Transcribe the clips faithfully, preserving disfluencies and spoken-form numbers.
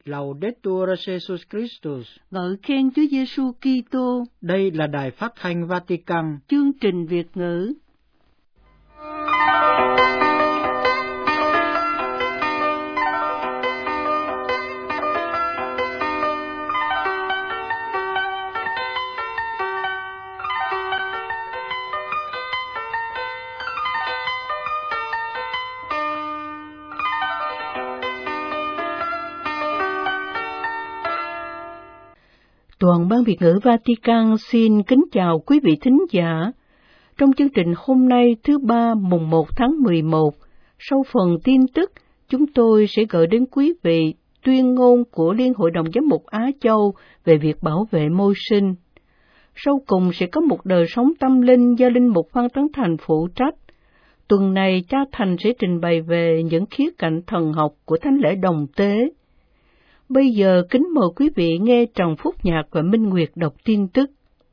Laudetur Jesus Christus. Ngợi khen Chúa Giêsu Kitô. Đây là đài phát thanh Vatican. Chương trình Việt ngữ. Đoàn Ban Việt ngữ Vatican xin kính chào quý vị thính giả. Trong chương trình hôm nay thứ ba mùng một tháng mười một, sau phần tin tức, chúng tôi sẽ gửi đến quý vị tuyên ngôn của Liên Hội đồng Giám mục Á Châu về việc bảo vệ môi sinh. Sau cùng sẽ có một đời sống tâm linh do Linh mục Phan Tấn Thành phụ trách. Tuần này cha Thành sẽ trình bày về những khía cạnh thần học của thánh lễ đồng tế. Bây giờ kính mời quý vị nghe Trần Phúc Nhạc và Minh Nguyệt đọc tin tức.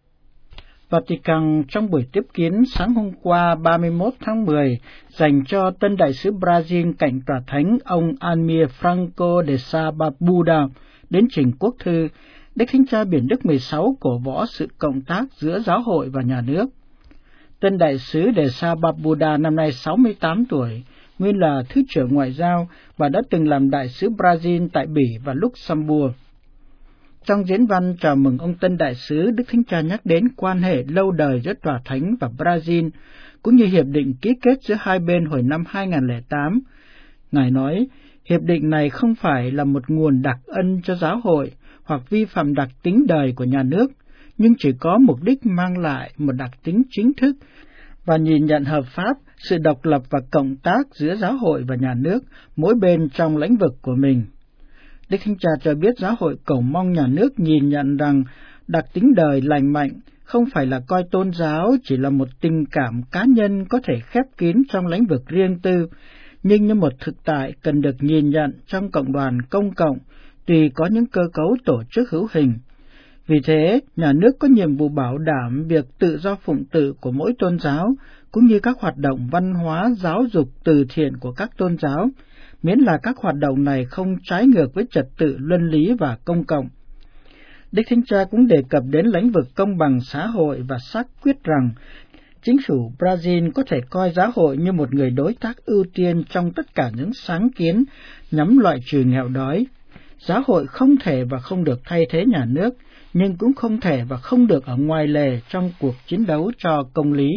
Vatican trong buổi tiếp kiến sáng hôm qua ba mươi mốt tháng mười dành cho tân đại sứ Brazil cạnh tòa thánh ông Almir Franco de Sababuda đến trình quốc thư, Đức Thánh Cha Biển Đức mười sáu cổ võ sự cộng tác giữa giáo hội và nhà nước. Tân đại sứ de Sababuda năm nay sáu mươi tám tuổi, nguyên là Thứ trưởng Ngoại giao và đã từng làm đại sứ Brazil tại Bỉ và Luxembourg. Trong diễn văn chào mừng ông tân đại sứ, Đức Thánh Cha nhắc đến quan hệ lâu đời giữa Tòa Thánh và Brazil, cũng như hiệp định ký kết giữa hai bên hồi năm hai không không tám. Ngài nói, hiệp định này không phải là một nguồn đặc ân cho giáo hội hoặc vi phạm đặc tính đời của nhà nước, nhưng chỉ có mục đích mang lại một đặc tính chính thức và nhìn nhận hợp pháp sự độc lập và cộng tác giữa giáo hội và nhà nước, mỗi bên trong lĩnh vực của mình. Đức Thánh Cha cho biết giáo hội cầu mong nhà nước nhìn nhận rằng đặc tính đời lành mạnh không phải là coi tôn giáo chỉ là một tình cảm cá nhân có thể khép kín trong lĩnh vực riêng tư, nhưng như một thực tại cần được nhìn nhận trong cộng đoàn công cộng, tùy có những cơ cấu tổ chức hữu hình. Vì thế, nhà nước có nhiệm vụ bảo đảm việc tự do phụng tự của mỗi tôn giáo, cũng như các hoạt động văn hóa, giáo dục, từ thiện của các tôn giáo, miễn là các hoạt động này không trái ngược với trật tự luân lý và công cộng. Đức Thánh Cha cũng đề cập đến lĩnh vực công bằng xã hội và xác quyết rằng chính phủ Brazil có thể coi giáo hội như một người đối tác ưu tiên trong tất cả những sáng kiến nhằm loại trừ nghèo đói. Giáo hội không thể và không được thay thế nhà nước, nhưng cũng không thể và không được ở ngoài lề trong cuộc chiến đấu cho công lý.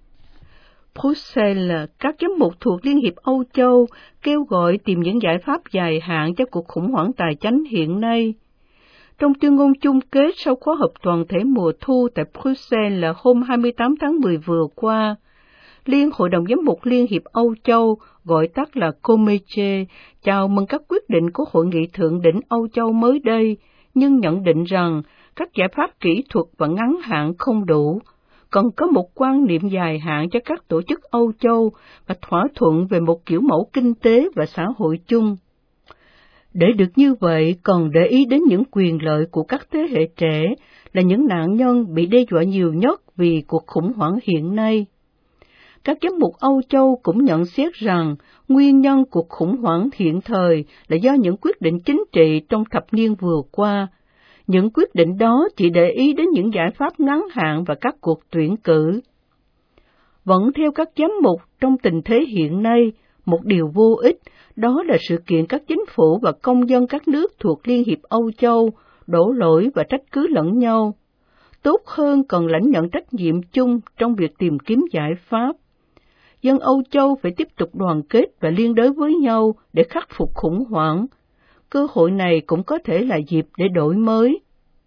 Bruxelles, các giám mục thuộc Liên hiệp Âu Châu kêu gọi tìm những giải pháp dài hạn cho cuộc khủng hoảng tài chánh hiện nay. Trong tuyên ngôn chung kết sau khóa họp toàn thể mùa thu tại Bruxelles là hôm hai mươi tám tháng mười vừa qua, Liên Hội đồng Giám mục Liên hiệp Âu Châu, gọi tắt là Comeche, chào mừng các quyết định của Hội nghị Thượng đỉnh Âu Châu mới đây, nhưng nhận định rằng các giải pháp kỹ thuật và ngắn hạn không đủ, cần có một quan niệm dài hạn cho các tổ chức Âu Châu và thỏa thuận về một kiểu mẫu kinh tế và xã hội chung. Để được như vậy, cần để ý đến những quyền lợi của các thế hệ trẻ là những nạn nhân bị đe dọa nhiều nhất vì cuộc khủng hoảng hiện nay. Các giám mục Âu Châu cũng nhận xét rằng nguyên nhân cuộc khủng hoảng hiện thời là do những quyết định chính trị trong thập niên vừa qua. Những quyết định đó chỉ để ý đến những giải pháp ngắn hạn và các cuộc tuyển cử. Vẫn theo các giám mục, trong tình thế hiện nay, một điều vô ích đó là sự kiện các chính phủ và công dân các nước thuộc Liên hiệp Âu Châu đổ lỗi và trách cứ lẫn nhau. Tốt hơn cần lãnh nhận trách nhiệm chung trong việc tìm kiếm giải pháp. Dân Âu Châu phải tiếp tục đoàn kết và liên đới với nhau để khắc phục khủng hoảng. Cơ hội này cũng có thể là dịp để đổi mới.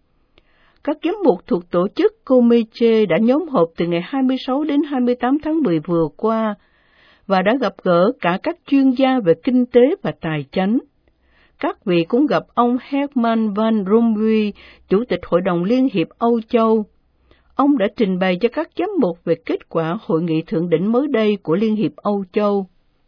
Các giám mục thuộc tổ chức Comeche đã nhóm họp từ ngày hai mươi sáu đến hai mươi tám tháng mười vừa qua và đã gặp gỡ cả các chuyên gia về kinh tế và tài chánh. Các vị cũng gặp ông Herman van Rompuy, Chủ tịch Hội đồng Liên hiệp Âu Châu. Ông đã trình bày cho các giám mục về kết quả hội nghị thượng đỉnh mới đây của Liên hiệp Âu Châu.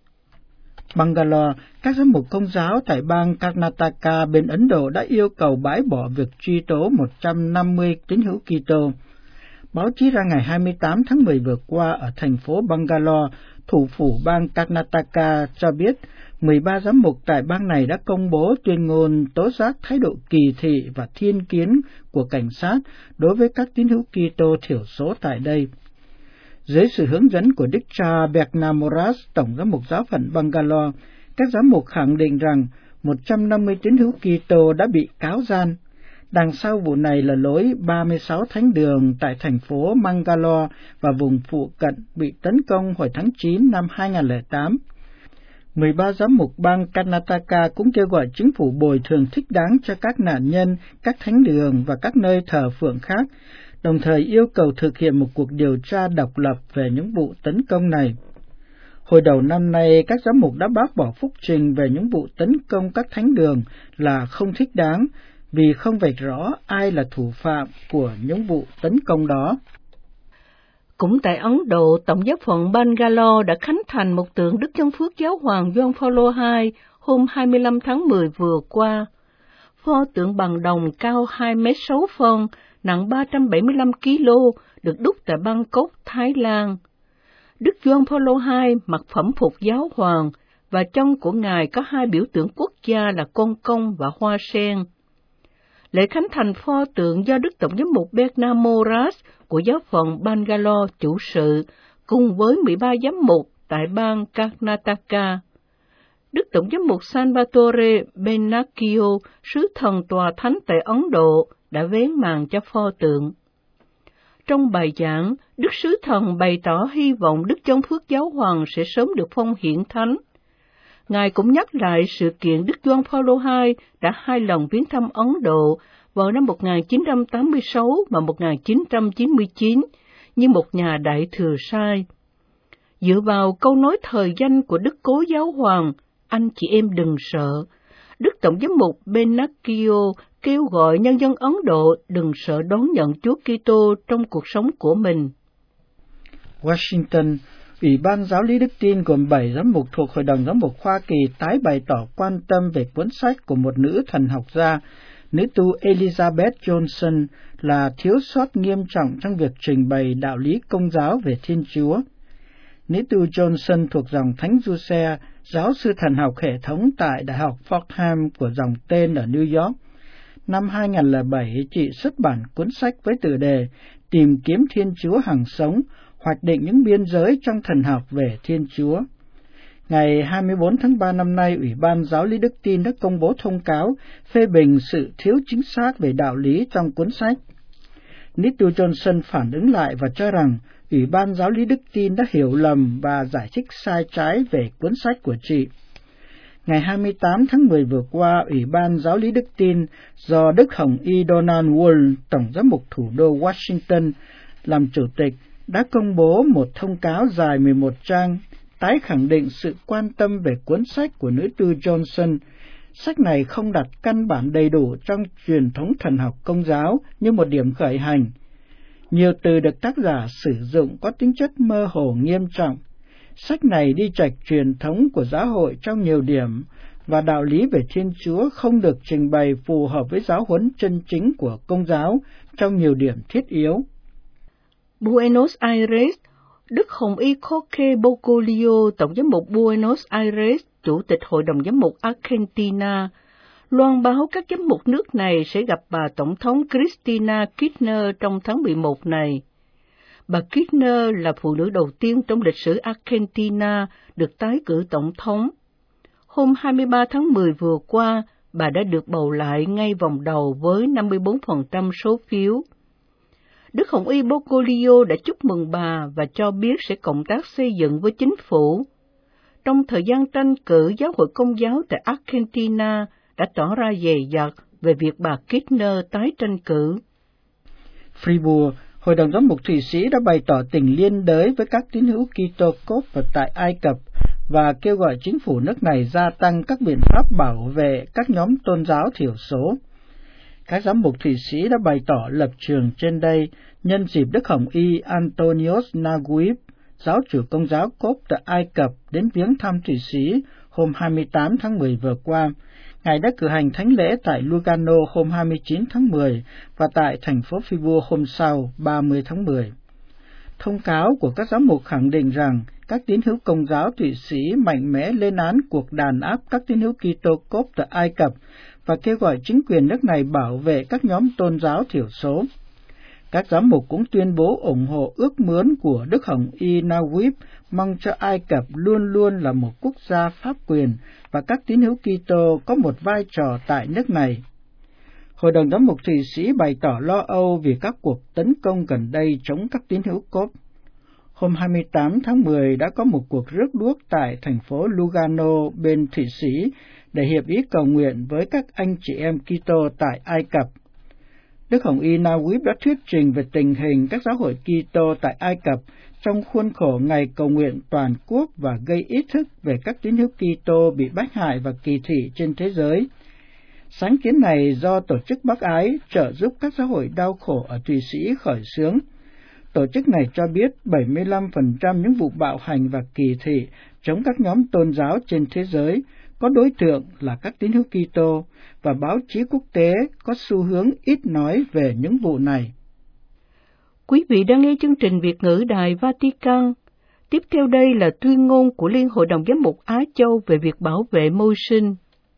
Bangalore, các giám mục Công giáo tại bang Karnataka bên Ấn Độ đã yêu cầu bãi bỏ việc truy tố một trăm năm mươi tín hữu Kitô. Báo chí ra ngày hai mươi tám tháng mười vừa qua ở thành phố Bangalore thủ phủ bang Karnataka cho biết mười ba giám mục tại bang này đã công bố tuyên ngôn tố giác thái độ kỳ thị và thiên kiến của cảnh sát đối với các tín hữu Kitô thiểu số tại đây. Dưới sự hướng dẫn của Đức cha Bernard, tổng giám mục giáo phận Bangalore, các giám mục khẳng định rằng một trăm năm mươi tín hữu Kitô đã bị cáo gian. Đằng sau vụ này là lối ba mươi sáu thánh đường tại thành phố Mangalore và vùng phụ cận bị tấn công hồi tháng chín năm hai nghìn không trăm lẻ tám. mười ba giám mục bang Karnataka cũng kêu gọi chính phủ bồi thường thích đáng cho các nạn nhân, các thánh đường và các nơi thờ phượng khác, đồng thời yêu cầu thực hiện một cuộc điều tra độc lập về những vụ tấn công này. Hồi đầu năm nay, các giám mục đã bác bỏ phúc trình về những vụ tấn công các thánh đường là không thích đáng, vì không vạch rõ ai là thủ phạm của những vụ tấn công đó. Cũng tại Ấn Độ, Tổng giáo phận Bangalore đã khánh thành một tượng Đức Chân Phước Giáo hoàng Gioan Phaolô đệ nhị hôm hai mươi lăm tháng mười vừa qua. Pho tượng bằng đồng cao hai mét sáu phân, nặng ba trăm bảy mươi lăm ki lô, được đúc tại Bangkok, Thái Lan. Đức Gioan Phaolô đệ nhị mặc phẩm phục giáo hoàng, và chân của Ngài có hai biểu tượng quốc gia là con công và hoa sen. Lễ khánh thành pho tượng do Đức Tổng giám mục Bernard Moras của giáo phận Bangalore chủ sự, cùng với mười ba giám mục tại bang Karnataka. Đức Tổng giám mục Salvatore Bennacchio, sứ thần tòa thánh tại Ấn Độ, đã vén màn cho pho tượng. Trong bài giảng, Đức sứ thần bày tỏ hy vọng Đức Chân Phước Giáo hoàng sẽ sớm được phong hiển thánh. Ngài cũng nhắc lại sự kiện Đức Gioan Phaolô đệ nhị đã hai lần viếng thăm Ấn Độ vào năm một nghìn chín trăm tám mươi sáu và một nghìn chín trăm chín mươi chín như một nhà đại thừa sai. Dựa vào câu nói thời danh của Đức Cố Giáo hoàng, anh chị em đừng sợ, Đức Tổng giám mục Bennacchio kêu gọi nhân dân Ấn Độ đừng sợ đón nhận Chúa Kitô trong cuộc sống của mình. Washington, Ủy ban Giáo lý Đức Tin gồm bảy giám mục thuộc Hội đồng Giám mục Hoa Kỳ tái bày tỏ quan tâm về cuốn sách của một nữ thần học gia, nữ tu Elizabeth Johnson, là thiếu sót nghiêm trọng trong việc trình bày đạo lý Công giáo về Thiên Chúa. Nữ tu Johnson thuộc dòng Thánh Giuse, giáo sư thần học hệ thống tại Đại học Fordham của dòng tên ở New York. Năm hai nghìn không trăm lẻ bảy, chị xuất bản cuốn sách với tựa đề Tìm kiếm Thiên Chúa hằng sống, hoạch định những biên giới trong thần học về Thiên Chúa. Ngày hai mươi bốn tháng ba năm nay, Ủy ban Giáo lý Đức Tin đã công bố thông cáo phê bình sự thiếu chính xác về đạo lý trong cuốn sách. Nitu Johnson phản ứng lại và cho rằng Ủy ban Giáo lý Đức Tin đã hiểu lầm và giải thích sai trái về cuốn sách của chị. Ngày hai mươi tám tháng mười vừa qua, Ủy ban Giáo lý Đức Tin do Đức Hồng Y Donald Wool, Tổng giám mục thủ đô Washington, làm chủ tịch, đã công bố một thông cáo dài mười một trang, tái khẳng định sự quan tâm về cuốn sách của nữ tu Johnson. Sách này không đặt căn bản đầy đủ trong truyền thống thần học Công giáo như một điểm khởi hành. Nhiều từ được tác giả sử dụng có tính chất mơ hồ nghiêm trọng. Sách này đi chệch truyền thống của giáo hội trong nhiều điểm, và đạo lý về Thiên Chúa không được trình bày phù hợp với giáo huấn chân chính của Công giáo trong nhiều điểm thiết yếu. Buenos Aires, Đức Hồng Y Jorge Bergoglio, Tổng giám mục Buenos Aires, Chủ tịch Hội đồng Giám mục Argentina, loan báo các giám mục nước này sẽ gặp bà Tổng thống Cristina Kirchner trong tháng mười một này. Bà Kirchner là phụ nữ đầu tiên trong lịch sử Argentina được tái cử tổng thống. Hôm hai mươi ba tháng mười vừa qua, bà đã được bầu lại ngay vòng đầu với năm mươi bốn phần trăm số phiếu. Đức Hồng Y Bergoglio đã chúc mừng bà và cho biết sẽ cộng tác xây dựng với chính phủ. Trong thời gian tranh cử, Giáo hội Công giáo tại Argentina đã tỏ ra dè dặt về việc bà Kirchner tái tranh cử. Fribourg, Hội đồng Giám mục Thụy Sĩ đã bày tỏ tình liên đới với các tín hữu Kitô Cốp tại Ai Cập và kêu gọi chính phủ nước này gia tăng các biện pháp bảo vệ các nhóm tôn giáo thiểu số. Các giám mục Thụy Sĩ đã bày tỏ lập trường trên đây nhân dịp Đức Hồng Y Antonios Naguib, giáo chủ Công giáo Cốp tại Ai Cập, đến viếng thăm Thụy Sĩ hôm hai mươi tám tháng mười vừa qua. Ngài đã cử hành thánh lễ tại Lugano hôm hai mươi chín tháng mười và tại thành phố Fribourg hôm sau ba mươi tháng mười. Thông cáo của các giám mục khẳng định rằng các tín hữu Công giáo Thụy Sĩ mạnh mẽ lên án cuộc đàn áp các tín hữu Kitô Cốp tại Ai Cập và kêu gọi chính quyền nước này bảo vệ các nhóm tôn giáo thiểu số. Các giám mục cũng tuyên bố ủng hộ ước muốn của Đức Hồng Y Nawib, mong cho Ai Cập luôn luôn là một quốc gia pháp quyền và các tín hữu Kitô có một vai trò tại nước này. Hội đồng giám mục Thụy Sĩ bày tỏ lo âu vì các cuộc tấn công gần đây chống các tín hữu Cốp. Hôm hai mươi tám tháng mười đã có một cuộc rước đuốc tại thành phố Lugano bên Thụy Sĩ để hiệp ý cầu nguyện với các anh chị em Kitô tại Ai Cập. Đức Hồng Y Nawib đã thuyết trình về tình hình các giáo hội Kitô tại Ai Cập trong khuôn khổ ngày cầu nguyện toàn quốc và gây ý thức về các tín hữu Kitô bị bách hại và kỳ thị trên thế giới. Sáng kiến này do Tổ chức Bác Ái trợ giúp các giáo hội đau khổ ở Thụy Sĩ khởi xướng. Tổ chức này cho biết bảy mươi lăm phần trăm những vụ bạo hành và kỳ thị chống các nhóm tôn giáo trên thế giới có đối tượng là các tín hữu Kitô, và báo chí quốc tế có xu hướng ít nói về những vụ này. Quý vị đang nghe chương trình Việt ngữ Đài Vatican. Tiếp theo đây là tuyên ngôn của Liên Hội đồng Giám mục Á Châu về việc bảo vệ môi sinh.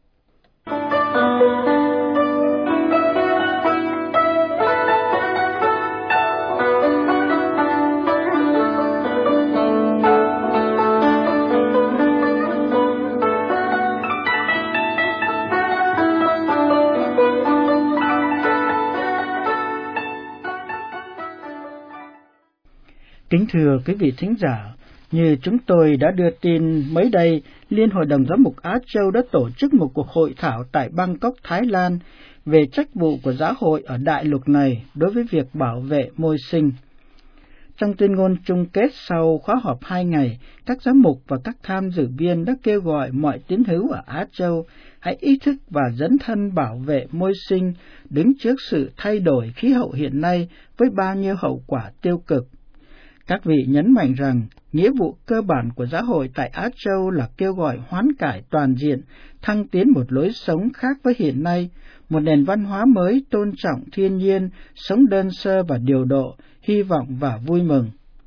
Kính thưa quý vị thính giả, như chúng tôi đã đưa tin mới đây, Liên Hội đồng Giám mục Á Châu đã tổ chức một cuộc hội thảo tại Bangkok, Thái Lan về trách vụ của giáo hội ở đại lục này đối với việc bảo vệ môi sinh. Trong tuyên ngôn chung kết sau khóa họp hai ngày, các giám mục và các tham dự viên đã kêu gọi mọi tín hữu ở Á Châu hãy ý thức và dấn thân bảo vệ môi sinh, đứng trước sự thay đổi khí hậu hiện nay với bao nhiêu hậu quả tiêu cực. Các vị nhấn mạnh rằng, nghĩa vụ cơ bản của giáo hội tại Á Châu là kêu gọi hoán cải toàn diện, thăng tiến một lối sống khác với hiện nay, một nền văn hóa mới tôn trọng thiên nhiên, sống đơn sơ và điều độ, hy vọng và vui mừng.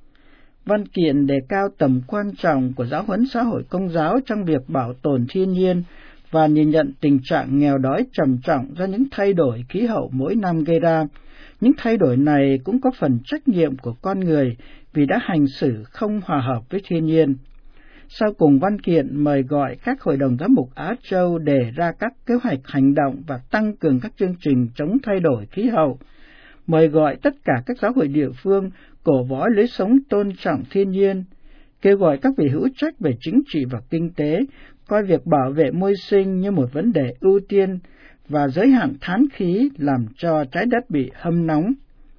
Văn kiện đề cao tầm quan trọng của giáo huấn xã hội Công giáo trong việc bảo tồn thiên nhiên và nhìn nhận tình trạng nghèo đói trầm trọng do những thay đổi khí hậu mỗi năm gây ra. Những thay đổi này cũng có phần trách nhiệm của con người vì đã hành xử không hòa hợp với thiên nhiên. Sau cùng, văn kiện mời gọi các hội đồng giám mục Á Châu đề ra các kế hoạch hành động và tăng cường các chương trình chống thay đổi khí hậu, mời gọi tất cả các giáo hội địa phương cổ võ lối sống tôn trọng thiên nhiên, kêu gọi các vị hữu trách về chính trị và kinh tế coi việc bảo vệ môi sinh như một vấn đề ưu tiên và giới hạn thán khí làm cho trái đất bị hâm nóng.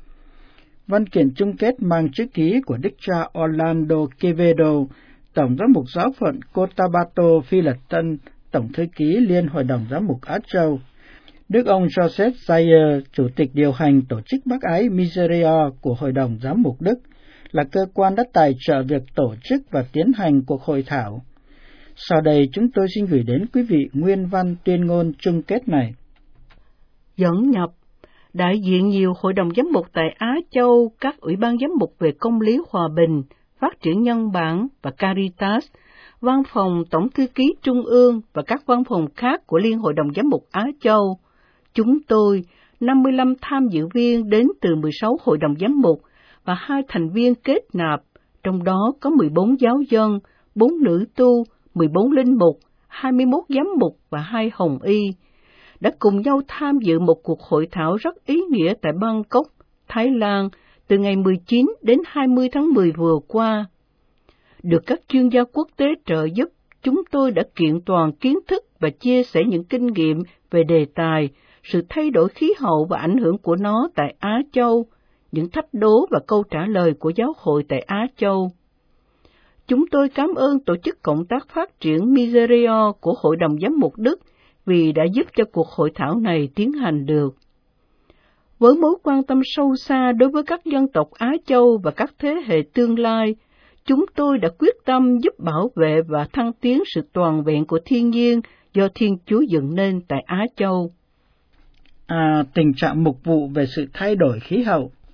Văn kiện chung kết mang chữ ký của Đức cha Orlando Quevedo, Tổng giám mục giáo phận Cotabato, Phi Lật Tân, Tổng thư ký Liên Hội đồng Giám mục Á Châu. Đức ông Joseph Zayer, Chủ tịch điều hành Tổ chức Bác Ái Miseria của Hội đồng Giám mục Đức, là cơ quan đã tài trợ việc tổ chức và tiến hành cuộc hội thảo. Sau đây chúng tôi xin gửi đến quý vị nguyên văn tuyên ngôn chung kết này. Dẫn nhập, đại diện nhiều hội đồng giám mục tại Á Châu, các ủy ban giám mục về công lý hòa bình, phát triển nhân bản và Caritas, văn phòng Tổng thư ký Trung ương và các văn phòng khác của Liên Hội đồng Giám mục Á Châu. Chúng tôi, năm mươi lăm tham dự viên đến từ mười sáu hội đồng giám mục và hai thành viên kết nạp, trong đó có mười bốn giáo dân, bốn nữ tu, mười bốn linh mục, hai mươi mốt giám mục và hai hồng y, đã cùng nhau tham dự một cuộc hội thảo rất ý nghĩa tại Bangkok, Thái Lan, từ ngày mười chín đến hai mươi tháng mười vừa qua. Được các chuyên gia quốc tế trợ giúp, chúng tôi đã kiện toàn kiến thức và chia sẻ những kinh nghiệm về đề tài, sự thay đổi khí hậu và ảnh hưởng của nó tại Á Châu, những thách đố và câu trả lời của giáo hội tại Á Châu. Chúng tôi cảm ơn Tổ chức Cộng tác Phát triển Miseria của Hội đồng Giám mục Đức vì đã giúp cho cuộc hội thảo này tiến hành được. Với mối quan tâm sâu xa đối với các dân tộc Á Châu và các thế hệ tương lai, chúng tôi đã quyết tâm giúp bảo vệ và thăng tiến sự toàn vẹn của thiên nhiên do Thiên Chúa dựng nên tại Á Châu. À, tình trạng mục vụ về sự thay đổi khí hậu.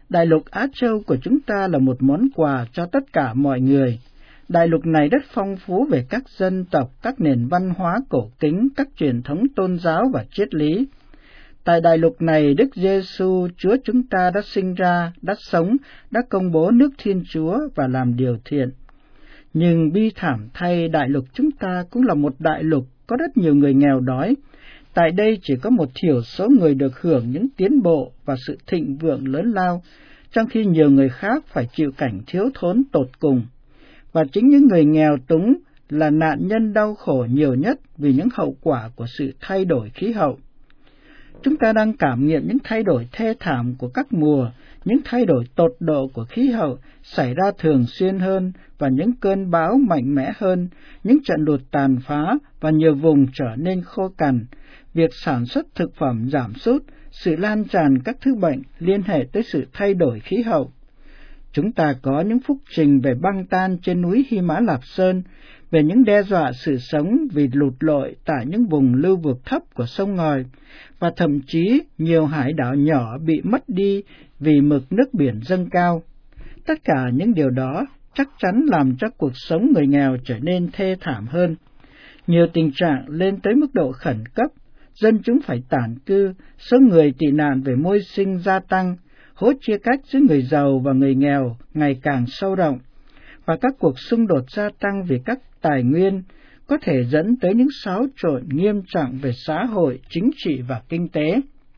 Đại lục Á Châu của chúng ta là một món quà cho tất cả mọi người. Đại lục này rất phong phú về các dân tộc, các nền văn hóa cổ kính, các truyền thống tôn giáo và triết lý. Tại đại lục này, Đức Giêsu Chúa chúng ta đã sinh ra, đã sống, đã công bố nước Thiên Chúa và làm điều thiện. Nhưng bi thảm thay, đại lục chúng ta cũng là một đại lục có rất nhiều người nghèo đói. Tại đây chỉ có một thiểu số người được hưởng những tiến bộ và sự thịnh vượng lớn lao, trong khi nhiều người khác phải chịu cảnh thiếu thốn tột cùng. Và chính những người nghèo túng là nạn nhân đau khổ nhiều nhất vì những hậu quả của sự thay đổi khí hậu. Chúng ta đang cảm nghiệm những thay đổi thê thảm của các mùa, những thay đổi tột độ của khí hậu xảy ra thường xuyên hơn và những cơn bão mạnh mẽ hơn, những trận lụt tàn phá và nhiều vùng trở nên khô cằn, việc sản xuất thực phẩm giảm sút, sự lan tràn các thứ bệnh liên hệ tới sự thay đổi khí hậu. Chúng ta có những phúc trình về băng tan trên núi Hy Mã Lạp Sơn, về những đe dọa sự sống vì lụt lội tại những vùng lưu vực thấp của sông ngòi, và thậm chí nhiều hải đảo nhỏ bị mất đi vì mực nước biển dâng cao. Tất cả những điều đó chắc chắn làm cho cuộc sống người nghèo trở nên thê thảm hơn. Nhiều tình trạng lên tới mức độ khẩn cấp, dân chúng phải tản cư, số người tị nạn về môi sinh gia tăng, hố chia cách giữa người giàu và người nghèo ngày càng sâu rộng, và các cuộc xung đột gia tăng vì các tài nguyên có thể dẫn tới những xáo trộn nghiêm trọng về xã hội, chính trị và kinh tế.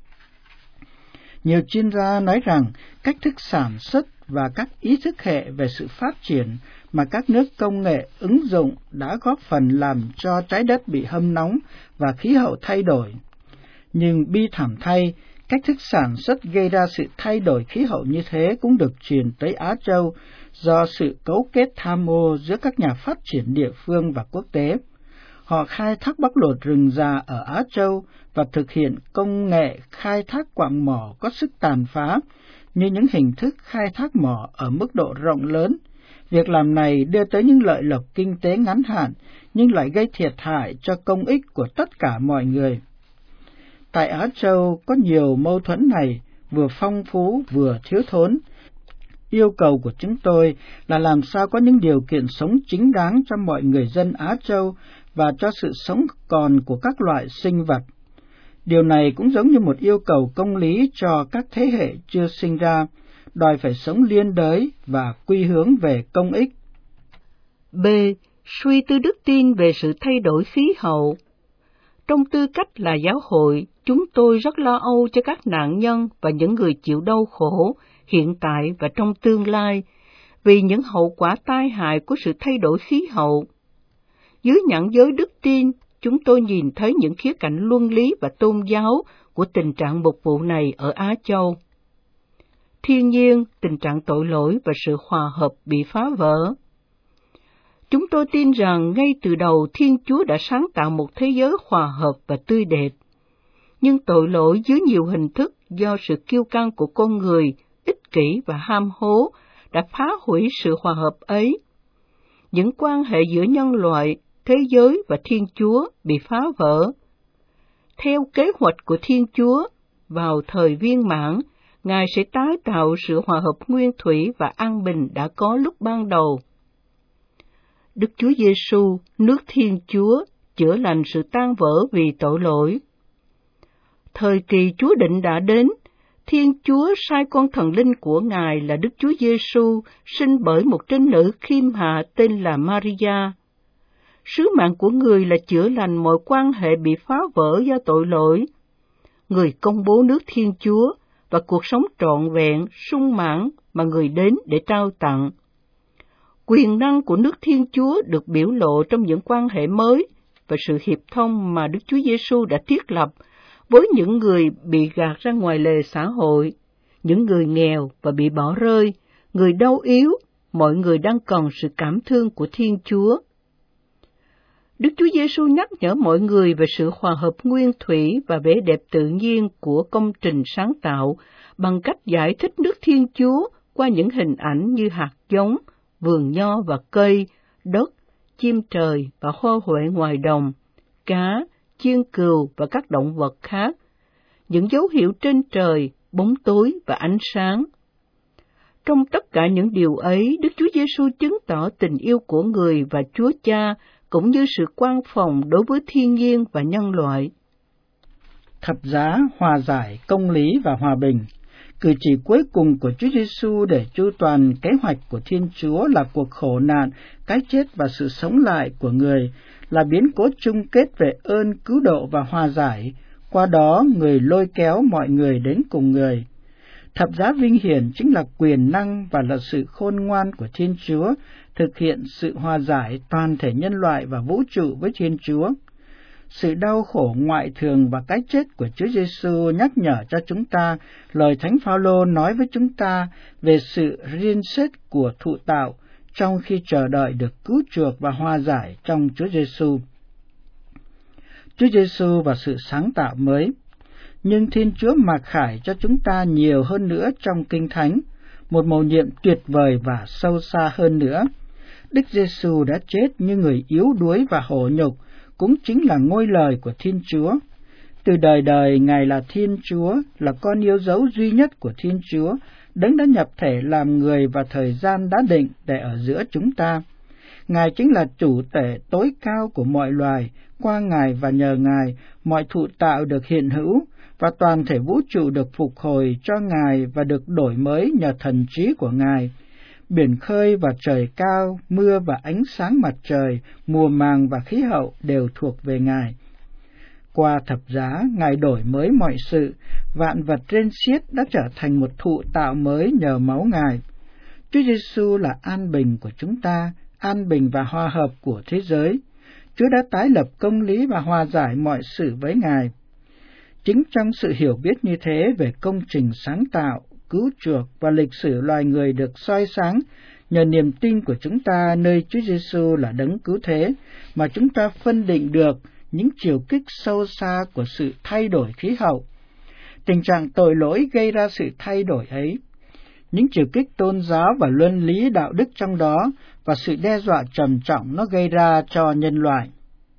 Nhiều chuyên gia nói rằng cách thức sản xuất và các ý thức hệ về sự phát triển mà các nước công nghệ ứng dụng đã góp phần làm cho trái đất bị hâm nóng và khí hậu thay đổi. Nhưng bi thảm thay, cách thức sản xuất gây ra sự thay đổi khí hậu như thế cũng được truyền tới Á Châu do sự cấu kết tham ô giữa các nhà phát triển địa phương và quốc tế. Họ khai thác bóc lột rừng già ở Á Châu và thực hiện công nghệ khai thác quặng mỏ có sức tàn phá, như những hình thức khai thác mỏ ở mức độ rộng lớn. Việc làm này đưa tới những lợi lộc kinh tế ngắn hạn, nhưng lại gây thiệt hại cho công ích của tất cả mọi người. Tại Á Châu có nhiều mâu thuẫn này, vừa phong phú vừa thiếu thốn. Yêu cầu của chúng tôi là làm sao có những điều kiện sống chính đáng cho mọi người dân Á Châu và cho sự sống còn của các loại sinh vật. Điều này cũng giống như một yêu cầu công lý cho các thế hệ chưa sinh ra, đòi phải sống liên đới và quy hướng về công ích. B. Suy tư đức tin về sự thay đổi khí hậu. Trong tư cách là giáo hội, chúng tôi rất lo âu cho các nạn nhân và những người chịu đau khổ hiện tại và trong tương lai vì những hậu quả tai hại của sự thay đổi khí hậu. Dưới nhãn giới đức tin, chúng tôi nhìn thấy những khía cạnh luân lý và tôn giáo của tình trạng mục vụ này ở Á Châu. Thiên nhiên, tình trạng tội lỗi và sự hòa hợp bị phá vỡ. Chúng tôi tin rằng ngay từ đầu Thiên Chúa đã sáng tạo một thế giới hòa hợp và tươi đẹp. Nhưng tội lỗi dưới nhiều hình thức do sự kiêu căng của con người, ích kỷ và ham hố đã phá hủy sự hòa hợp ấy. Những quan hệ giữa nhân loại, thế giới và Thiên Chúa bị phá vỡ. Theo kế hoạch của Thiên Chúa, vào thời viên mãn, Ngài sẽ tái tạo sự hòa hợp nguyên thủy và an bình đã có lúc ban đầu. Đức Chúa Giêsu, nước Thiên Chúa, chữa lành sự tan vỡ vì tội lỗi. Thời kỳ Chúa định đã đến, Thiên Chúa sai con thần linh của Ngài là Đức Chúa Giêsu sinh bởi một trinh nữ khiêm hạ tên là Maria. Sứ mạng của người là chữa lành mọi quan hệ bị phá vỡ do tội lỗi. Người công bố nước Thiên Chúa và cuộc sống trọn vẹn, sung mãn mà người đến để trao tặng. Quyền năng của nước Thiên Chúa được biểu lộ trong những quan hệ mới và sự hiệp thông mà Đức Chúa Giêsu đã thiết lập với những người bị gạt ra ngoài lề xã hội, những người nghèo và bị bỏ rơi, người đau yếu, mọi người đang cần sự cảm thương của Thiên Chúa. Đức Chúa Giêsu nhắc nhở mọi người về sự hòa hợp nguyên thủy và vẻ đẹp tự nhiên của công trình sáng tạo bằng cách giải thích nước Thiên Chúa qua những hình ảnh như hạt giống, vườn nho và cây, đất, chim trời và hoa huệ ngoài đồng, cá, chiên cừu và các động vật khác, những dấu hiệu trên trời, bóng tối và ánh sáng. Trong tất cả những điều ấy, Đức Chúa Giêsu chứng tỏ tình yêu của người và Chúa Cha, cũng như sự quan phòng đối với thiên nhiên và nhân loại. Thập giá, hòa giải, công lý và hòa bình. Cử chỉ cuối cùng của Chúa Giêsu để chu toàn kế hoạch của Thiên Chúa là cuộc khổ nạn, cái chết và sự sống lại của người, là biến cố chung kết về ơn cứu độ và hòa giải. Qua đó, người lôi kéo mọi người đến cùng người. Thập giá vinh hiển chính là quyền năng và là sự khôn ngoan của Thiên Chúa, thực hiện sự hòa giải toàn thể nhân loại và vũ trụ với Thiên Chúa. Sự đau khổ ngoại thường và cái chết của Chúa Giêsu nhắc nhở cho chúng ta lời Thánh Phaolô nói với chúng ta về sự riêng xét của thụ tạo trong khi chờ đợi được cứu chuộc và hòa giải trong Chúa Giêsu. Chúa Giêsu và sự sáng tạo mới. Nhưng Thiên Chúa mặc khải cho chúng ta nhiều hơn nữa trong Kinh Thánh, một mầu nhiệm tuyệt vời và sâu xa hơn nữa. Đức Giêsu đã chết như người yếu đuối và hổ nhục, cũng chính là ngôi lời của Thiên Chúa. Từ đời đời, Ngài là Thiên Chúa, là con yêu dấu duy nhất của Thiên Chúa, Đấng đã nhập thể làm người và thời gian đã định để ở giữa chúng ta. Ngài chính là chủ tể tối cao của mọi loài, qua Ngài và nhờ Ngài, mọi thụ tạo được hiện hữu, và toàn thể vũ trụ được phục hồi cho Ngài và được đổi mới nhờ thần trí của Ngài. Biển khơi và trời cao, mưa và ánh sáng mặt trời, mùa màng và khí hậu đều thuộc về Ngài. Qua thập giá, Ngài đổi mới mọi sự, vạn vật trên xiết đã trở thành một thụ tạo mới nhờ máu Ngài. Chúa Giêsu là an bình của chúng ta, an bình và hòa hợp của thế giới. Chúa đã tái lập công lý và hòa giải mọi sự với Ngài. Chính trong sự hiểu biết như thế về công trình sáng tạo, cứu chuộc và lịch sử loài người được soi sáng nhờ niềm tin của chúng ta nơi Chúa Giêsu là đấng cứu thế, mà chúng ta phân định được những chiều kích sâu xa của sự thay đổi khí hậu. Tình trạng tội lỗi gây ra sự thay đổi ấy, những chiều kích tôn giáo và luân lý đạo đức trong đó, và sự đe dọa trầm trọng nó gây ra cho nhân loại.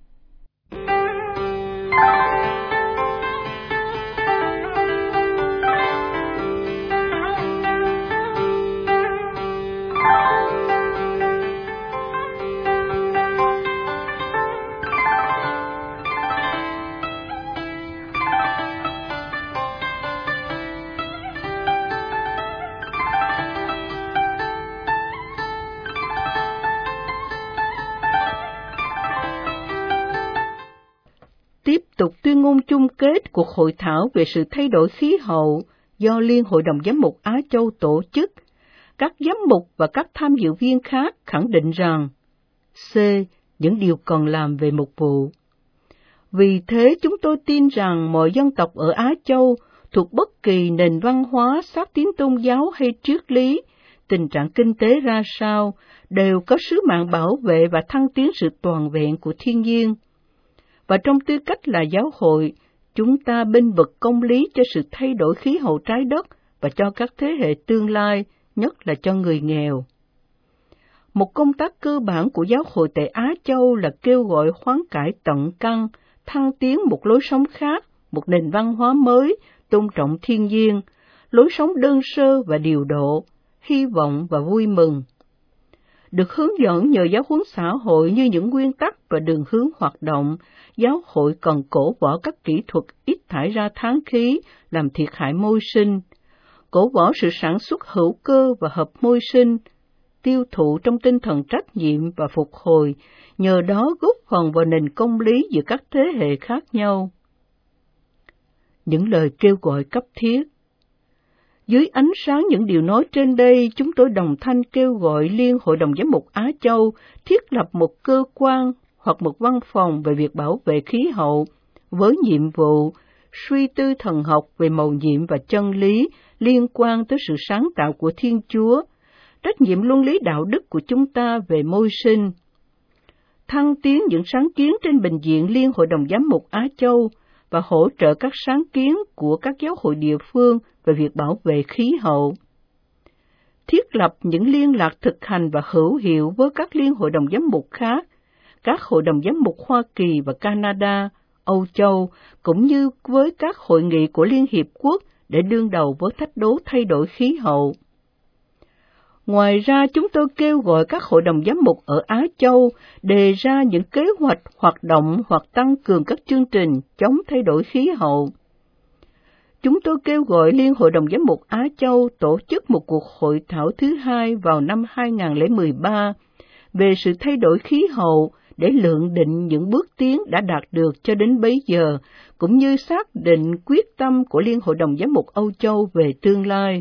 Tiếp tục tuyên ngôn chung kết cuộc hội thảo về sự thay đổi khí hậu do Liên Hội đồng Giám mục Á Châu tổ chức, các giám mục và các tham dự viên khác khẳng định rằng C. Những điều còn làm về mục vụ. Vì thế chúng tôi tin rằng mọi dân tộc ở Á Châu thuộc bất kỳ nền văn hóa, xác tín tôn giáo hay triết lý, tình trạng kinh tế ra sao, đều có sứ mạng bảo vệ và thăng tiến sự toàn vẹn của thiên nhiên. Và trong tư cách là giáo hội, chúng ta bênh vực công lý cho sự thay đổi khí hậu trái đất và cho các thế hệ tương lai, nhất là cho người nghèo. Một công tác cơ bản của giáo hội tại Á Châu là kêu gọi hoán cải tận căn, thăng tiến một lối sống khác, một nền văn hóa mới, tôn trọng thiên nhiên, lối sống đơn sơ và điều độ, hy vọng và vui mừng. Được hướng dẫn nhờ giáo huấn xã hội như những nguyên tắc và đường hướng hoạt động, giáo hội cần cổ võ các kỹ thuật ít thải ra tháng khí làm thiệt hại môi sinh, cổ võ sự sản xuất hữu cơ và hợp môi sinh, tiêu thụ trong tinh thần trách nhiệm và phục hồi, nhờ đó góp phần vào nền công lý giữa các thế hệ khác nhau. Những lời kêu gọi cấp thiết. Dưới ánh sáng những điều nói trên đây, chúng tôi đồng thanh kêu gọi Liên Hội đồng Giám mục Á Châu thiết lập một cơ quan hoặc một văn phòng về việc bảo vệ khí hậu, với nhiệm vụ suy tư thần học về mầu nhiệm và chân lý liên quan tới sự sáng tạo của Thiên Chúa, trách nhiệm luân lý đạo đức của chúng ta về môi sinh, thăng tiến những sáng kiến trên bình diện Liên Hội đồng Giám mục Á Châu và hỗ trợ các sáng kiến của các giáo hội địa phương về việc bảo vệ khí hậu, thiết lập những liên lạc thực hành và hữu hiệu với các liên hội đồng giám mục khác, các hội đồng giám mục Hoa Kỳ và Canada, Âu Châu, cũng như với các hội nghị của Liên Hiệp Quốc để đương đầu với thách đố thay đổi khí hậu. Ngoài ra, chúng tôi kêu gọi các hội đồng giám mục ở Á Châu đề ra những kế hoạch, hoạt động hoặc tăng cường các chương trình chống thay đổi khí hậu. Chúng tôi kêu gọi Liên hội đồng giám mục Á Châu tổ chức một cuộc hội thảo thứ hai vào năm hai nghìn không trăm mười ba về sự thay đổi khí hậu để lượng định những bước tiến đã đạt được cho đến bấy giờ, cũng như xác định quyết tâm của Liên hội đồng giám mục Âu Châu về tương lai.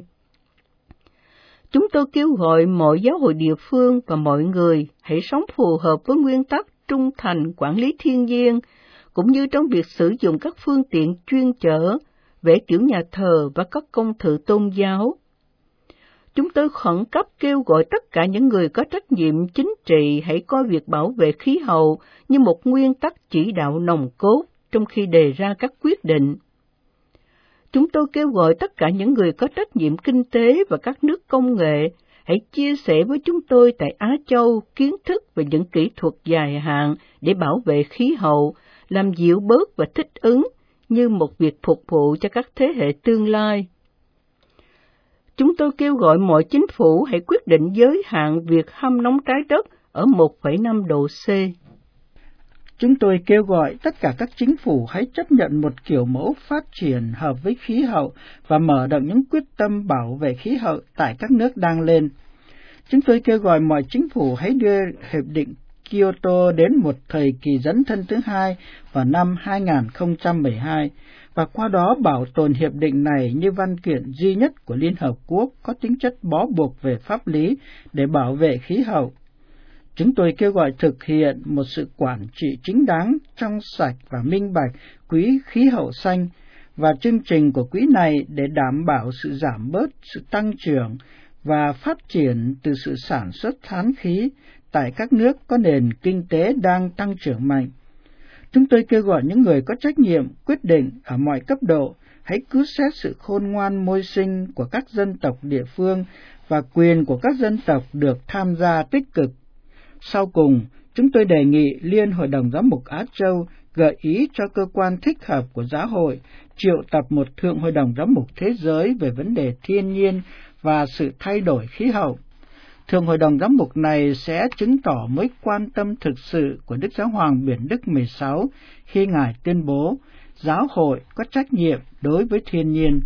Chúng tôi kêu gọi mọi giáo hội địa phương và mọi người hãy sống phù hợp với nguyên tắc trung thành quản lý thiên nhiên, cũng như trong việc sử dụng các phương tiện chuyên chở, vẽ kiểu nhà thờ và các công thự tôn giáo. Chúng tôi khẩn cấp kêu gọi tất cả những người có trách nhiệm chính trị hãy coi việc bảo vệ khí hậu như một nguyên tắc chỉ đạo nòng cốt trong khi đề ra các quyết định. Chúng tôi kêu gọi tất cả những người có trách nhiệm kinh tế và các nước công nghệ hãy chia sẻ với chúng tôi tại Á Châu kiến thức về những kỹ thuật dài hạn để bảo vệ khí hậu, làm dịu bớt và thích ứng như một việc phục vụ cho các thế hệ tương lai. Chúng tôi kêu gọi mọi chính phủ hãy quyết định giới hạn việc hâm nóng trái đất ở một phẩy năm độ C. Chúng tôi kêu gọi tất cả các chính phủ hãy chấp nhận một kiểu mẫu phát triển hợp với khí hậu và mở rộng những quyết tâm bảo vệ khí hậu tại các nước đang lên. Chúng tôi kêu gọi mọi chính phủ hãy đưa Hiệp định Kyoto đến một thời kỳ dấn thân thứ hai vào năm hai nghìn không trăm mười hai, và qua đó bảo tồn hiệp định này như văn kiện duy nhất của Liên Hợp Quốc có tính chất bó buộc về pháp lý để bảo vệ khí hậu. Chúng tôi kêu gọi thực hiện một sự quản trị chính đáng, trong sạch và minh bạch quỹ khí hậu xanh và chương trình của quỹ này để đảm bảo sự giảm bớt sự tăng trưởng và phát triển từ sự sản xuất than khí tại các nước có nền kinh tế đang tăng trưởng mạnh. Chúng tôi kêu gọi những người có trách nhiệm quyết định ở mọi cấp độ hãy cứu xét sự khôn ngoan môi sinh của các dân tộc địa phương và quyền của các dân tộc được tham gia tích cực. Sau cùng, chúng tôi đề nghị Liên Hội đồng Giám mục Á Châu gợi ý cho cơ quan thích hợp của giáo hội triệu tập một Thượng Hội đồng Giám mục Thế giới về vấn đề thiên nhiên và sự thay đổi khí hậu. Thượng Hội đồng Giám mục này sẽ chứng tỏ mối quan tâm thực sự của Đức Giáo hoàng Biển Đức mười sáu khi Ngài tuyên bố giáo hội có trách nhiệm đối với thiên nhiên.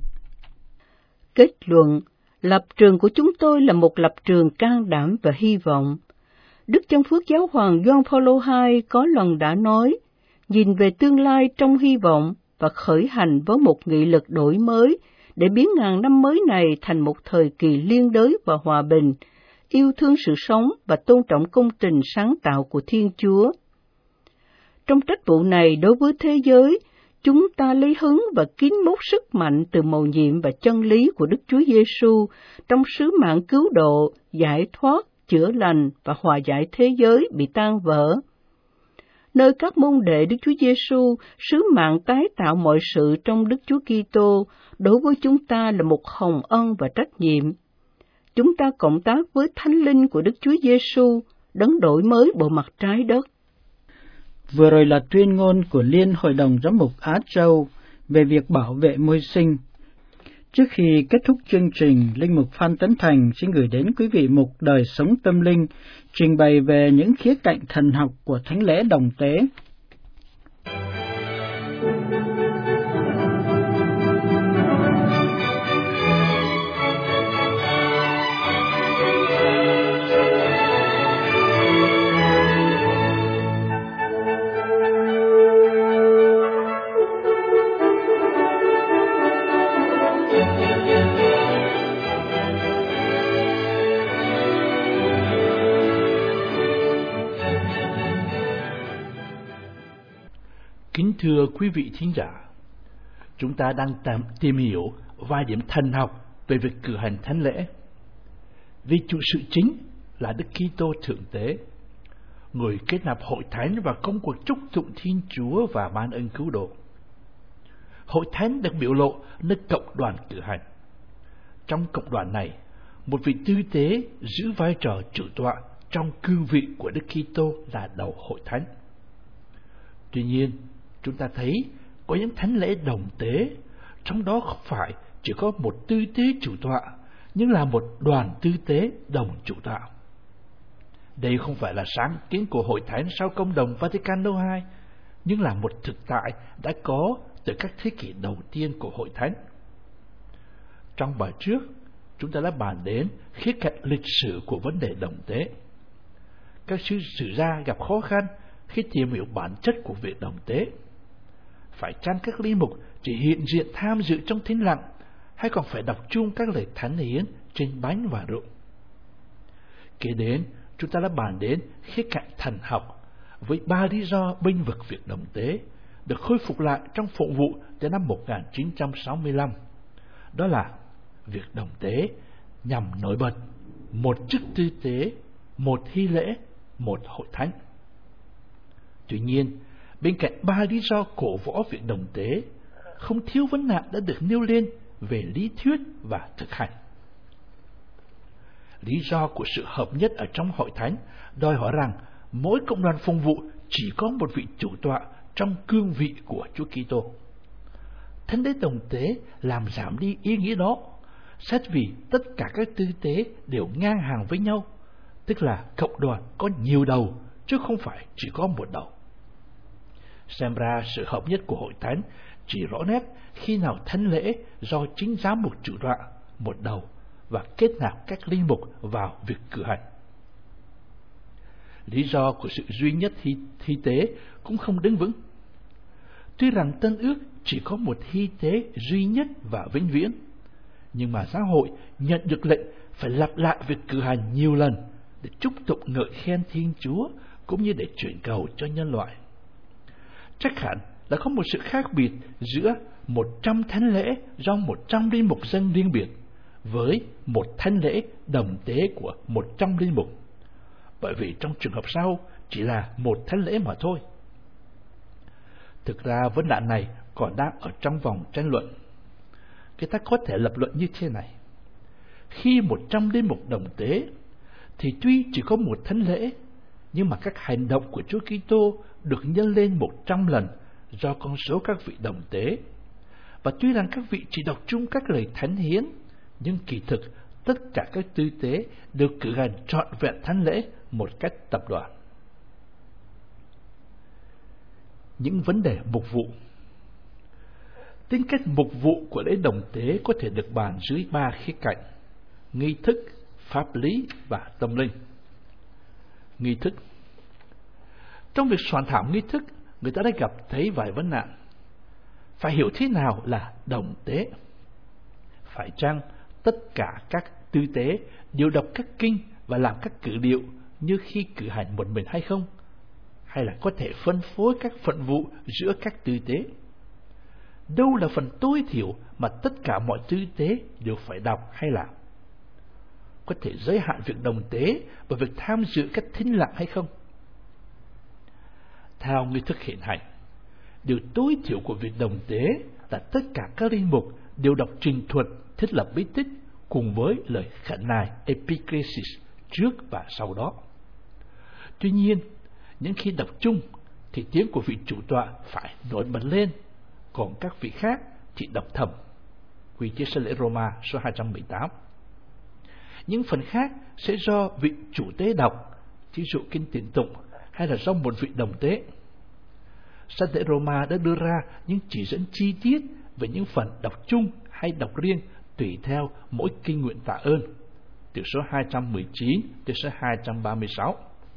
Kết luận, lập trường của chúng tôi là một lập trường can đảm và hy vọng. Đức Chân Phước Giáo hoàng Gioan Phaolô đệ nhị có lần đã nói, nhìn về tương lai trong hy vọng và khởi hành với một nghị lực đổi mới để biến ngàn năm mới này thành một thời kỳ liên đới và hòa bình, yêu thương sự sống và tôn trọng công trình sáng tạo của Thiên Chúa. Trong trách vụ này đối với thế giới, chúng ta lấy hứng và kín mốt sức mạnh từ mầu nhiệm và chân lý của Đức Chúa Giêsu trong sứ mạng cứu độ, giải thoát, chữa lành và hòa giải thế giới bị tan vỡ. Nơi các môn đệ Đức Chúa Giêsu, sứ mạng tái tạo mọi sự trong Đức Chúa Kitô đối với chúng ta là một hồng ân và trách nhiệm. Chúng ta cộng tác với Thánh Linh của Đức Chúa Giêsu, đấng đổi mới bộ mặt trái đất. Vừa rồi là tuyên ngôn của Liên Hội đồng Giám mục Á Châu về việc bảo vệ môi sinh. Trước khi kết thúc chương trình, Linh mục Phan Tấn Thành xin gửi đến quý vị mục Đời sống tâm linh, trình bày về những khía cạnh thần học của thánh lễ đồng tế. Kính thưa quý vị thính giả, chúng ta đang tạm tìm hiểu vài điểm thần học về việc cử hành thánh lễ. Vì chủ sự chính là Đức Kitô thượng tế, người kết nạp hội thánh và công cuộc chúc tụng Thiên Chúa và ban ơn cứu độ. Hội thánh được biểu lộ nơi cộng đoàn cử hành. Trong cộng đoàn này, một vị tư tế giữ vai trò chủ tọa trong cương vị của Đức Kitô là đầu hội thánh. Tuy nhiên, chúng ta thấy có những thánh lễ đồng tế, trong đó không phải chỉ có một tư tế chủ tọa, nhưng là một đoàn tư tế đồng chủ tạo. Đây không phải là sáng kiến của Hội Thánh sau Công đồng Vaticano hai, nhưng là một thực tại đã có từ các thế kỷ đầu tiên của Hội Thánh. Trong bài trước, chúng ta đã bàn đến khía cạnh lịch sử của vấn đề đồng tế. Các sư sử gia gặp khó khăn khi tìm hiểu bản chất của việc đồng tế. Phải chăng các linh mục chỉ hiện diện tham dự trong thinh lặng, hay còn phải đọc chung các lời thánh hiến trên bánh và rượu? Kế đến, chúng ta đã bàn đến khía cạnh thần học với ba lý do bênh vực việc đồng tế được khôi phục lại trong phụng vụ từ năm một nghìn chín trăm sáu mươi lăm. Đó là việc đồng tế nhằm nổi bật một chức tư tế, một hy lễ, một hội thánh. Tuy nhiên, bên cạnh ba lý do cổ võ việc đồng tế, không thiếu vấn nạn đã được nêu lên về lý thuyết và thực hành. Lý do của sự hợp nhất ở trong hội thánh đòi hỏi rằng mỗi cộng đoàn phụng vụ chỉ có một vị chủ tọa trong cương vị của Chúa Kitô. Thánh lễ đồng tế làm giảm đi ý nghĩa đó, xét vì tất cả các tư tế đều ngang hàng với nhau, tức là cộng đoàn có nhiều đầu chứ không phải chỉ có một đầu. Xem ra sự hợp nhất của hội thánh chỉ rõ nét khi nào thánh lễ do chính giám mục chủ tọa một đầu và kết nạp các linh mục vào việc cử hành. Lý do của sự duy nhất hy, hy tế cũng không đứng vững. Tuy rằng Tân Ước chỉ có một hy tế duy nhất và vĩnh viễn, nhưng mà giáo hội nhận được lệnh phải lặp lại việc cử hành nhiều lần để chúc tụng ngợi khen Thiên Chúa cũng như để chuyển cầu cho nhân loại. Chắc hẳn là có một sự khác biệt giữa một trăm thánh lễ do một trăm linh mục dâng riêng biệt với một thánh lễ đồng tế của một trăm linh mục, bởi vì trong trường hợp sau chỉ là một thánh lễ mà thôi. Thực ra vấn nạn này còn đang ở trong vòng tranh luận. Người ta có thể lập luận như thế này: khi một trăm linh mục đồng tế thì tuy chỉ có một thánh lễ, nhưng mà các hành động của Chúa Kitô được nhân lên một trăm lần do con số các vị đồng tế. Và tuy rằng các vị chỉ đọc chung các lời thánh hiến, nhưng kỳ thực tất cả các tư tế được cử hành trọn vẹn thánh lễ một cách tập đoàn. Những vấn đề mục vụ. Tính cách mục vụ của lễ đồng tế có thể được bàn dưới ba khía cạnh: nghi thức, pháp lý và tâm linh. Nghi thức. Trong việc soạn thảo nghi thức, người ta đã gặp thấy vài vấn nạn. Phải hiểu thế nào là đồng tế? Phải chăng tất cả các tư tế đều đọc các kinh và làm các cử điệu như khi cử hành một mình hay không? Hay là có thể phân phối các phận vụ giữa các tư tế? Đâu là phần tối thiểu mà tất cả mọi tư tế đều phải đọc hay làm? Có thể giới hạn việc đồng tế và việc tham dự các thinh lặng hay không? Theo nghi thức hiện hành, điều tối thiểu của việc đồng tế là tất cả các linh mục đều đọc trình thuật thiết lập bí tích cùng với lời khẩn nài epiclesis trước và sau đó. Tuy nhiên, những khi đọc chung thì tiếng của vị chủ tọa phải nổi bật lên, còn các vị khác thì đọc thầm. Quy chế sơ lễ Roma số hai trăm mười tám. Những phần khác sẽ do vị chủ tế đọc, ví dụ kinh tiền tụng, hay là do một vị đồng tế. Sơ lễ Roma đã đưa ra những chỉ dẫn chi tiết về những phần đọc chung hay đọc riêng tùy theo mỗi kinh nguyện tạ ơn, từ số hai trăm mười chín đến số hai trăm ba mươi sáu.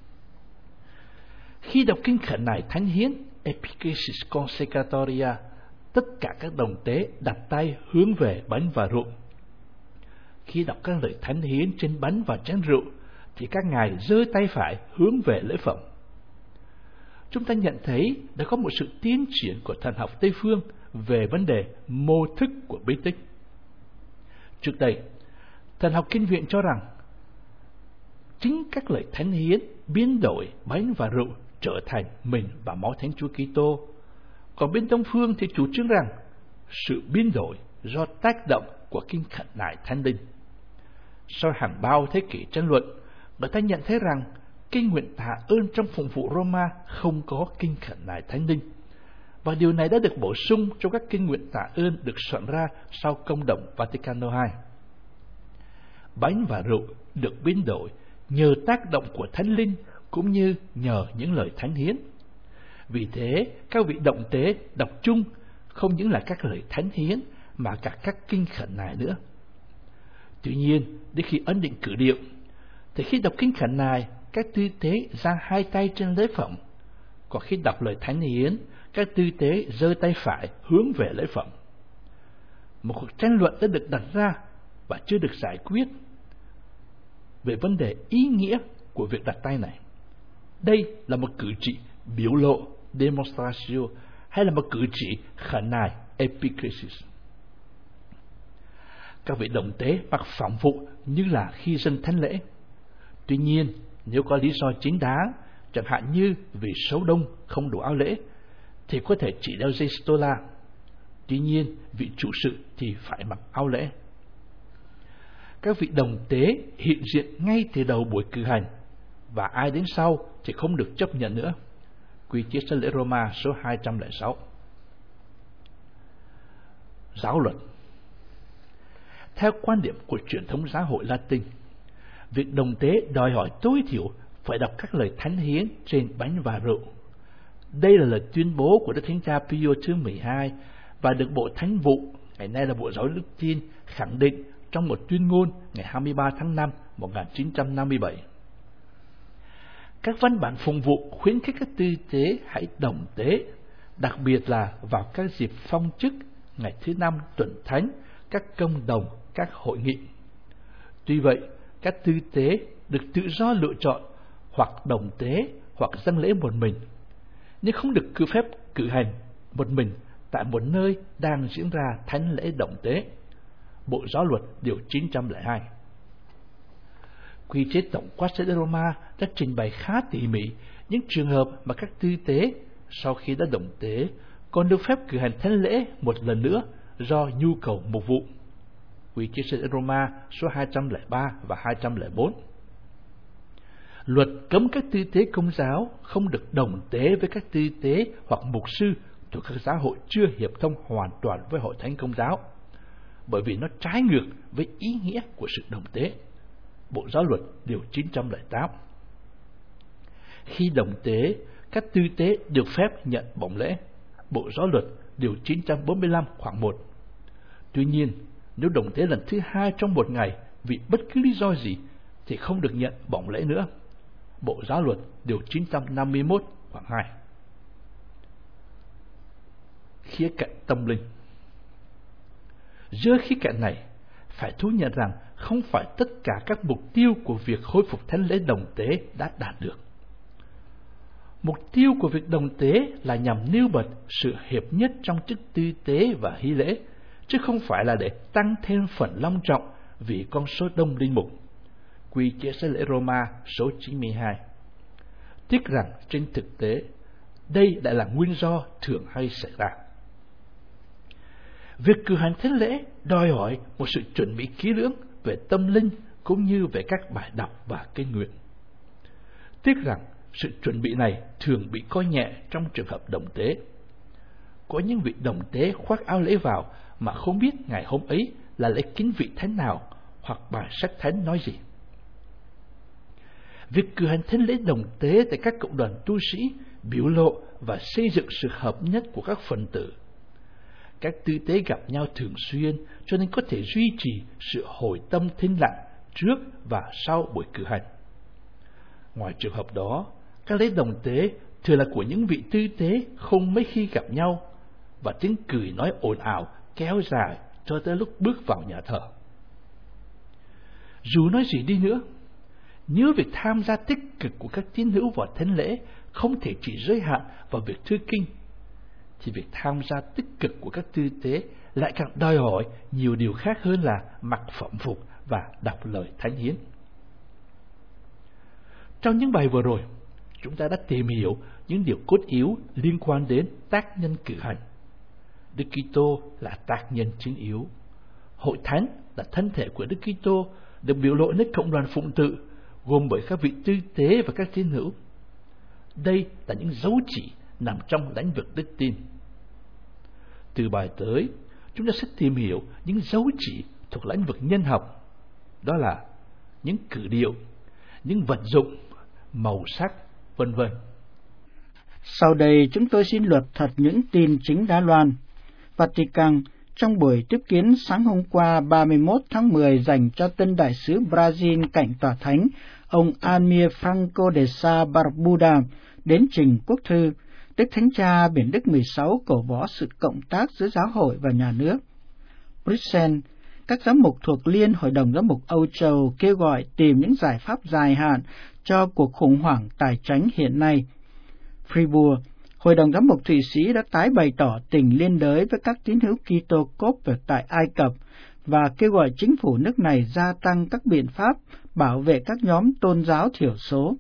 Khi đọc kinh khẩn nài thánh hiến Epiclesis Consecratoria, tất cả các đồng tế đặt tay hướng về bánh và rượu. Khi đọc các lời thánh hiến trên bánh và chén rượu, thì các ngài giơ tay phải hướng về lễ phẩm. Chúng ta nhận thấy đã có một sự tiến triển của thần học Tây phương về vấn đề mô thức của bí tích. Trước đây, thần học kinh viện cho rằng chính các lời thánh hiến biến đổi bánh và rượu trở thành mình và máu Thánh Chúa Kitô. Còn bên Đông phương thì chủ trương rằng sự biến đổi do tác động của kinh khẩn nài thánh linh. Sau hàng bao thế kỷ tranh luận, người ta nhận thấy rằng kinh nguyện tạ ơn trong phụng vụ Roma không có kinh khẩn nài thánh linh, và điều này đã được bổ sung trong các kinh nguyện tạ ơn được soạn ra sau Công đồng Vaticano hai. bánh và rượu được biến đổi nhờ tác động của Thánh Linh cũng như nhờ những lời thánh hiến. Vì thế, các vị động tế đọc chung không những là các lời thánh hiến mà cả các kinh khẩn nài nữa. Tuy nhiên, đến khi ấn định cử điệu, thì khi đọc kinh khẩn nài, các tư tế giang hai tay trên lễ phẩm, còn khi đọc lời thánh hiến, các tư tế giơ tay phải hướng về lễ phẩm. Một cuộc tranh luận đã được đặt ra và chưa được giải quyết về vấn đề ý nghĩa của việc đặt tay này. Đây là một cử chỉ biểu lộ demonstratio hay là một cử chỉ khẩn nài epikrisis. Các vị đồng tế mặc phỏng vụ như là khi dâng thánh lễ. Tuy nhiên, nếu có lý do chính đáng, chẳng hạn như vì số đông không đủ áo lễ, thì có thể chỉ đeo dây stola. Tuy nhiên, vị trụ sự thì phải mặc áo lễ. Các vị đồng tế hiện diện ngay từ đầu buổi cử hành, và ai đến sau thì không được chấp nhận nữa. Quy chế sân lễ Roma số hai trăm lẻ sáu. Giáo luật. Theo quan điểm của truyền thống giáo hội Latin, việc đồng tế đòi hỏi tối thiểu phải đọc các lời thánh hiến trên bánh và rượu. Đây là lời tuyên bố của Đức Thánh Cha Pio thứ mười hai và được Bộ Thánh vụ, ngày nay là Bộ Giáo dục Đức Tin, khẳng định trong một tuyên ngôn ngày hai mươi ba tháng năm một nghìn chín trăm năm mươi bảy. Các văn bản phụng vụ khuyến khích các tư tế hãy đồng tế, đặc biệt là vào các dịp phong chức, ngày thứ năm tuần thánh, các công đồng, các hội nghị. Tuy vậy, các tư tế được tự do lựa chọn hoặc đồng tế hoặc dâng lễ một mình, nhưng không được cử phép cử hành một mình tại một nơi đang diễn ra thánh lễ đồng tế. Bộ Giáo luật điều chín trăm lẻ hai. Quy chế tổng quát sứ Roma đã trình bày khá tỉ mỉ những trường hợp mà các tư tế sau khi đã đồng tế còn được phép cử hành thánh lễ một lần nữa do nhu cầu mục vụ. Quy chế sứ Roma số hai trăm lẻ ba và hai trăm lẻ bốn. Luật cấm các tư tế công giáo không được đồng tế với các tư tế hoặc mục sư thuộc các giáo hội chưa hiệp thông hoàn toàn với hội thánh công giáo, bởi vì nó trái ngược với ý nghĩa của sự đồng tế. Bộ Giáo luật điều chín trăm lẻ tám. Khi đồng tế, các tư tế được phép nhận bổng lễ. Bộ Giáo luật điều chín trăm bốn mươi lăm khoảng một. Tuy nhiên, nếu đồng tế lần thứ hai trong một ngày vì bất cứ lý do gì thì không được nhận bổng lễ nữa. Bộ Giáo luật điều chín trăm năm mươi mốt khoảng hai. Khía cạnh tâm linh. Giữa khía cạnh này, phải thú nhận rằng không phải tất cả các mục tiêu của việc khôi phục thánh lễ đồng tế đã đạt được. Mục tiêu của việc đồng tế là nhằm nêu bật sự hiệp nhất trong chức tư tế và hy lễ, chứ không phải là để tăng thêm phần long trọng vì con số đông linh mục. Quy chế sứ lễ Roma số chín mươi hai. Tiếc rằng trên thực tế, đây lại là nguyên do thường hay xảy ra. Việc cử hành thánh lễ đòi hỏi một sự chuẩn bị kỹ lưỡng về tâm linh cũng như về các bài đọc và kinh nguyện. Tiếc rằng sự chuẩn bị này thường bị coi nhẹ trong trường hợp đồng tế. Có những vị đồng tế khoác áo lễ vào mà không biết ngày hôm ấy là lễ kính vị thánh nào hoặc bài sách thánh nói gì. Việc cử hành thánh lễ đồng tế tại các cộng đoàn tu sĩ biểu lộ và xây dựng sự hợp nhất của các phần tử. Các tư tế gặp nhau thường xuyên cho nên có thể duy trì sự hồi tâm thinh lặng trước và sau buổi cử hành. Ngoài trường hợp đó, các lễ đồng tế thường là của những vị tư tế không mấy khi gặp nhau và tiếng cười nói ồn ào kéo dài cho tới lúc bước vào nhà thờ. Dù nói gì đi nữa, nếu việc tham gia tích cực của các tín hữu vào thánh lễ không thể chỉ giới hạn vào việc thư kinh, thì việc tham gia tích cực của các tư tế lại càng đòi hỏi nhiều điều khác hơn là mặc phẩm phục và đọc lời thánh hiến. Trong những bài vừa rồi, chúng ta đã tìm hiểu những điều cốt yếu liên quan đến tác nhân cử hành. Đức Kitô là tác nhân chính yếu. Hội thánh là thân thể của Đức Kitô được biểu lộ nơi cộng đoàn phụng tự gồm bởi các vị tư tế và các tín hữu. Đây là những dấu chỉ nằm trong lĩnh vực đức tin. Từ bài tới, chúng ta sẽ tìm hiểu những dấu chỉ thuộc lĩnh vực nhân học. đó là những cử điệu, những vật dụng, màu sắc, vân vân. Sau đây chúng tôi xin lược thật những tin chính Đài Loan. Vatican trong buổi tiếp kiến sáng hôm qua ba mươi mốt tháng mười dành cho tân đại sứ Brazil cạnh Tòa Thánh, ông Almir Franco de Sá Barbuda, đến trình quốc thư, Đức Thánh Cha Biển Đức mười sáu cổ võ sự cộng tác giữa giáo hội và nhà nước. Bruxelles, các giám mục thuộc Liên Hội đồng Giám mục Âu Châu kêu gọi tìm những giải pháp dài hạn cho cuộc khủng hoảng tài chính hiện nay. Fribourg, Hội đồng Giám mục Thụy Sĩ đã tái bày tỏ tình liên đới với các tín hữu Kitô Cốp tại Ai Cập và kêu gọi chính phủ nước này gia tăng các biện pháp bảo vệ các nhóm tôn giáo thiểu số.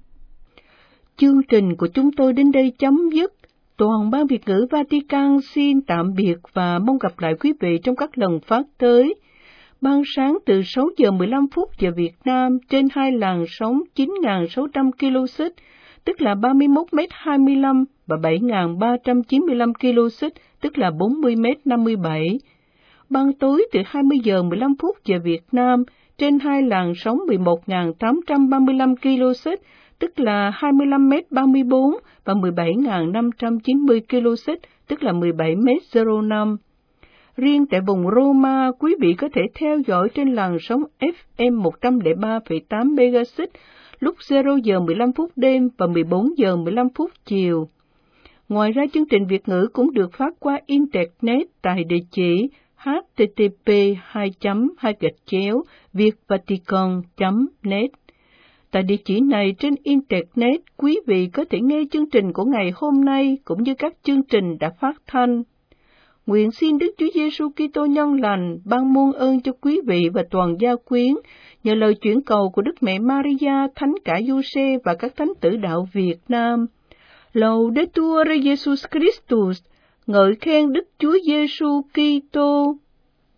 Chương trình của chúng tôi đến đây chấm dứt. Toàn ban Việt ngữ Vatican xin tạm biệt và mong gặp lại quý vị trong các lần phát tới. Ban sáng từ sáu giờ mười lăm phút giờ Việt Nam trên hai làn sóng chín nghìn sáu trăm ki lô xích, tức là ba mươi mốt mét hai mươi lăm và bảy nghìn ba trăm chín mươi lăm ki lô xích, tức là bốn mươi mét năm mươi bảy. Ban tối từ hai mươi giờ mười lăm phút giờ Việt Nam trên hai làn sóng mười một nghìn tám trăm ba mươi lăm ki lô xích, tức là hai mươi lăm mét ba mươi bốn và mười bảy nghìn năm trăm chín mươi ki lô xích, tức là mười bảy mét zero năm. Riêng tại vùng Roma, quý vị có thể theo dõi trên làn sóng ép em một không ba phẩy tám MHz lúc zero giờ mười lăm phút đêm và mười bốn giờ mười lăm phút chiều. Ngoài ra, chương trình Việt ngữ cũng được phát qua Internet tại địa chỉ h t t p hai chấm hai gạch chéo vietvatican chấm net. Tại địa chỉ này trên Internet, quý vị có thể nghe chương trình của ngày hôm nay cũng như các chương trình đã phát thanh. Nguyện xin Đức Chúa Giêsu Kitô nhân lành ban muôn ơn cho quý vị và toàn gia quyến, nhờ lời chuyển cầu của Đức Mẹ Maria, Thánh Cả Giuse và các thánh tử đạo Việt Nam. Laudetur Jesus Christus, ngợi khen Đức Chúa Giêsu Kitô.